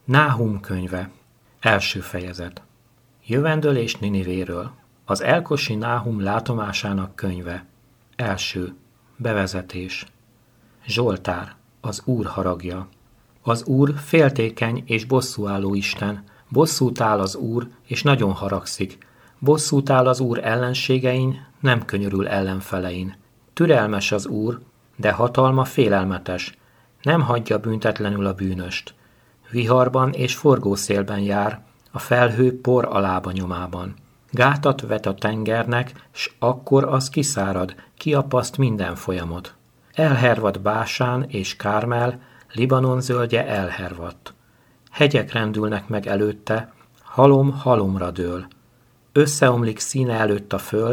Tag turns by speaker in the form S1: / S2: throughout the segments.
S1: Náhum könyve. Első fejezet. Jövendőlés Ninivéről. Az elkosi Náhum látomásának könyve. Első. Bevezetés. Zsoltár. Az Úr haragja. Az Úr féltékeny és bosszúálló Isten. Bosszút áll az Úr, és nagyon haragszik. Bosszút áll az Úr ellenségein, nem könyörül ellenfelein. Türelmes az Úr, de hatalma félelmetes. Nem hagyja büntetlenül a bűnöst. Viharban és forgószélben jár, a felhő por alába nyomában. Gátat vet a tengernek, s akkor az kiszárad, kiapaszt minden folyamot. Elhervad Básán és Kármel, Libanon zöldje elhervadt. Hegyek rendülnek meg előtte, halom halomra dől. Összeomlik színe előtt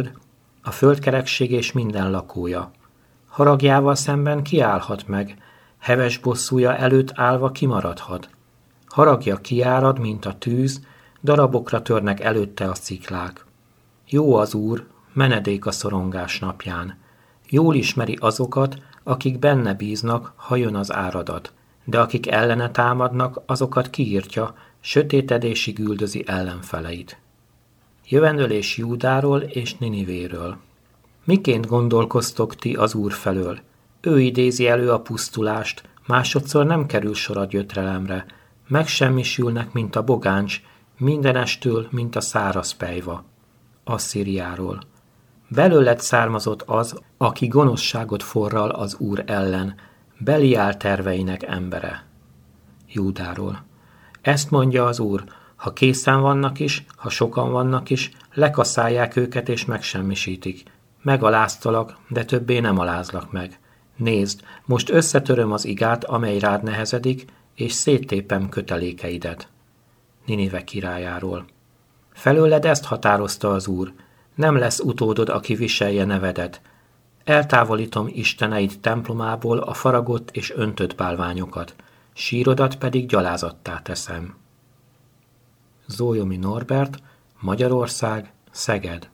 S1: a földkerekség és minden lakója. Haragjával szemben kiállhat meg, heves bosszúja előtt állva kimaradhat. Haragja kiárad, mint a tűz, darabokra törnek előtte a sziklák. Jó az Úr, menedék a szorongás napján. Jól ismeri azokat, akik benne bíznak, ha jön az áradat, de akik ellene támadnak, azokat kiírtja, sötétedésig üldözi ellenfeleit. Jövendőlés Júdáról és Ninivéről. Miként gondolkoztok ti az Úr felől? Ő idézi elő a pusztulást, másodszor nem kerül sor a gyötrelemre, megsemmisülnek, mint a bogáncs, mindenestől, mint a száraz pejva. Asszíriáról. Belőled származott az, aki gonoszságot forral az Úr ellen, Beliál terveinek embere. Júdáról. Ezt mondja az Úr, ha készen vannak is, ha sokan vannak is, lekaszálják őket és megsemmisítik. Megaláztalak, de többé nem alázlak meg. Nézd, most összetöröm az igát, amely rád nehezedik, és széttépem kötelékeidet. Ninive királyáról. Felőled ezt határozta az Úr, nem lesz utódod, aki viselje nevedet. Eltávolítom isteneid templomából a faragott és öntött bálványokat, sírodat pedig gyalázattá teszem. Zólyomi Norbert, Magyarország, Szeged.